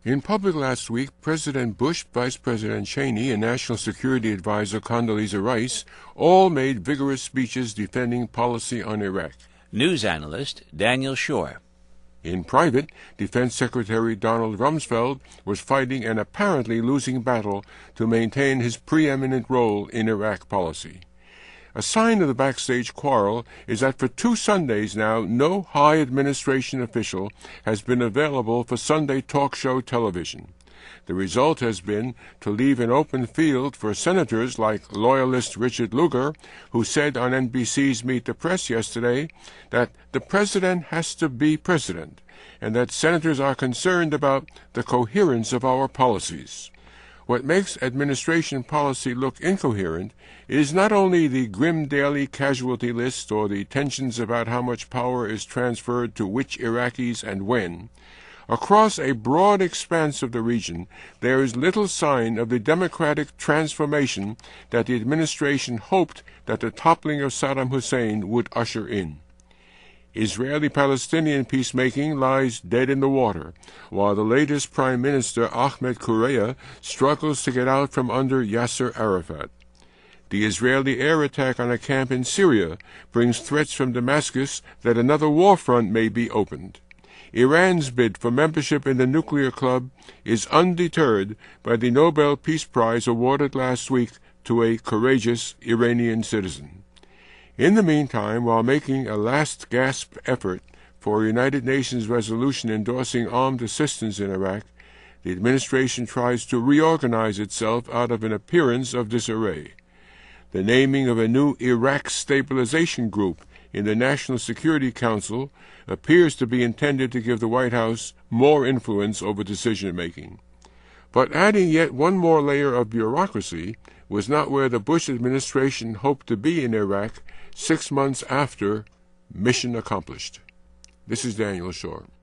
In public last week, President Bush, Vice President Cheney, and National Security Advisor Condoleezza Rice all made vigorous speeches defending policy on Iraq. News analyst Daniel Shore. In private, Defense Secretary Donald Rumsfeld was fighting an apparently losing battle to maintain his preeminent role in Iraq policy. A sign of the backstage quarrel is that for 2 Sundays now, no high administration official has been available for Sunday talk show television. The result has been to leave an open field for senators like loyalist Richard Lugar, who said on NBC's Meet the Press yesterday that the president has to be president, and that senators are concerned about the coherence of our policies. What makes administration policy look incoherent is not only the grim daily casualty list or the tensions about how much power is transferred to which Iraqis and when. Across a broad expanse of the region, there is little sign of the democratic transformation that the administration hoped that the toppling of Saddam Hussein would usher in. Israeli-Palestinian peacemaking lies dead in the water, while the latest Prime Minister, Ahmed Kureya, struggles to get out from under Yasser Arafat. The Israeli air attack on a camp in Syria brings threats from Damascus that another war front may be opened. Iran's bid for membership in the nuclear club is undeterred by the Nobel Peace Prize awarded last week to a courageous Iranian citizen. In the meantime, while making a last-gasp effort for a United Nations resolution endorsing armed assistance in Iraq, the administration tries to reorganize itself out of an appearance of disarray. The naming of a new Iraq Stabilization Group in the National Security Council appears to be intended to give the White House more influence over decision-making. But adding yet one more layer of bureaucracy was not where the Bush administration hoped to be in Iraq 6 months after mission accomplished. This is Daniel Shore.